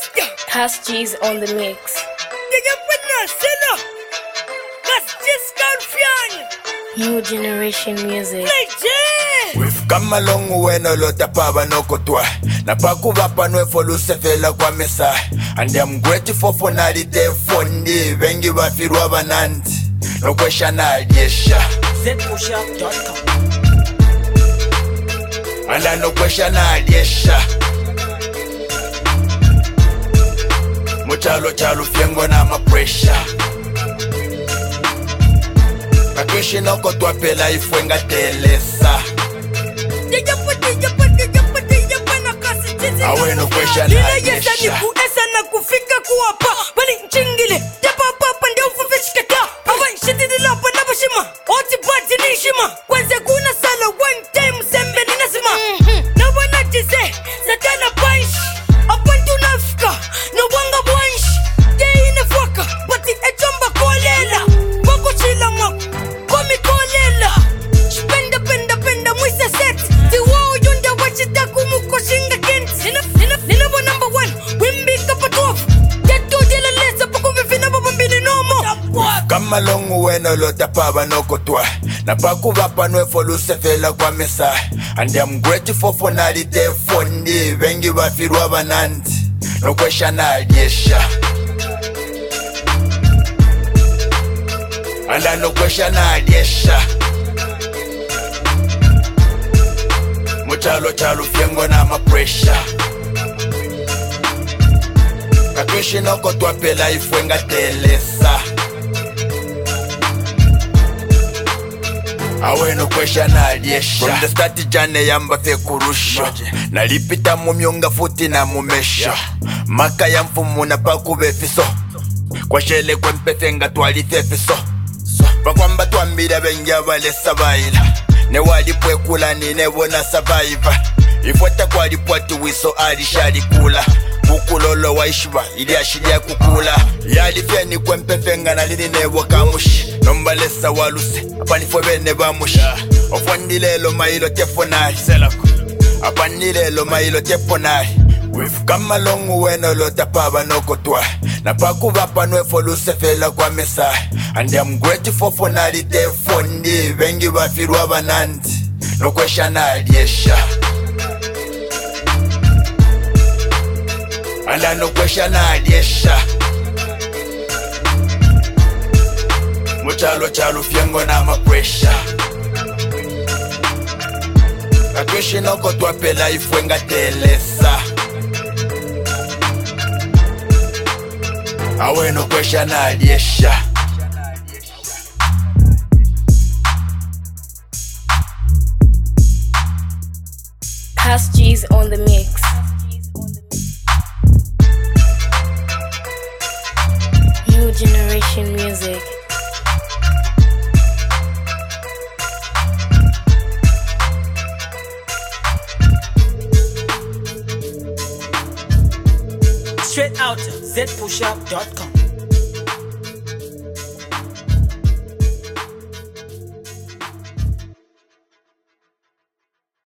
Has G's on the mix. New generation music. We've come a long way, no lot of power, no kotwa. Na paku vapa no evoluse vela kwa mesa. And I'm grateful for nadi te fondi. Vengi vafirwa bananti. No question yesha. ZPushUp.com. And I no question yesha. Muchalo chalo fiengo na ma pressure. Kakishi no kotwa pela ifwenga telesa. Awe no question yesha. Esa na kufika kuwapa bali nchingile japa papa ndio ufufishika hawa shiti dilapa na bashima oti bati nishima kwanza kuna sala one time sembe ninasima na wana jise satana punch apantu nafika no wanga bunch day inafaka bati echomba kolela wako chila mwako komi kolela penda mwisa set tiwao yunda wachita kumuko shinga kent nina number one wimbi kapatofu tetu dila lesa poko vifina babambini nomo Come along way, no lot of power, no kotwa. Na paku vapa no evoluse vela kwa mesa. And I'm grateful for nadi te fondi. Vengi vafirwa bananti. No question yesha. And I no question yesha. Muchalo chalo fiengo na ma pressure. Kakishi no kotwa pela ifwenga telesa. Awe no question yesha. From the start jane yamba fe kurusha. Nalipita mumyonga futi na mumesha. Maka ya mfumu na paku befiso. Kwa shele kwa mpefenga tuwali fefiso. Pakwamba tuambira benja wale sabaila. Ne wali pwe kula ni nebona survivor. Ifwata kwa ripoti wiso alishari kula. Kukulolo wa ishiba ili ashiria kukula. Yali fia ni kwa mpefenga na lini nebo kamushi. Nombalesa waluse apanifwe neba mushi. Ofwandilelo mailo tefonari selako. Apanilelo mailo tefonari. We've come a long way, no lot of power, no kotwa. Na paku vapa no evoluse vela kwa mesa. And I'm grateful for nadi te fondi. Vengi vafirwa bananti. No question yesha. And I no question yesha. Muchalo chalo fiengo na ma pressure. Kakishi no kotwa pela ifwenga telesa. Awe no question yesha. Has G's on the mix. New generation music. Straight out ZPushUp.com.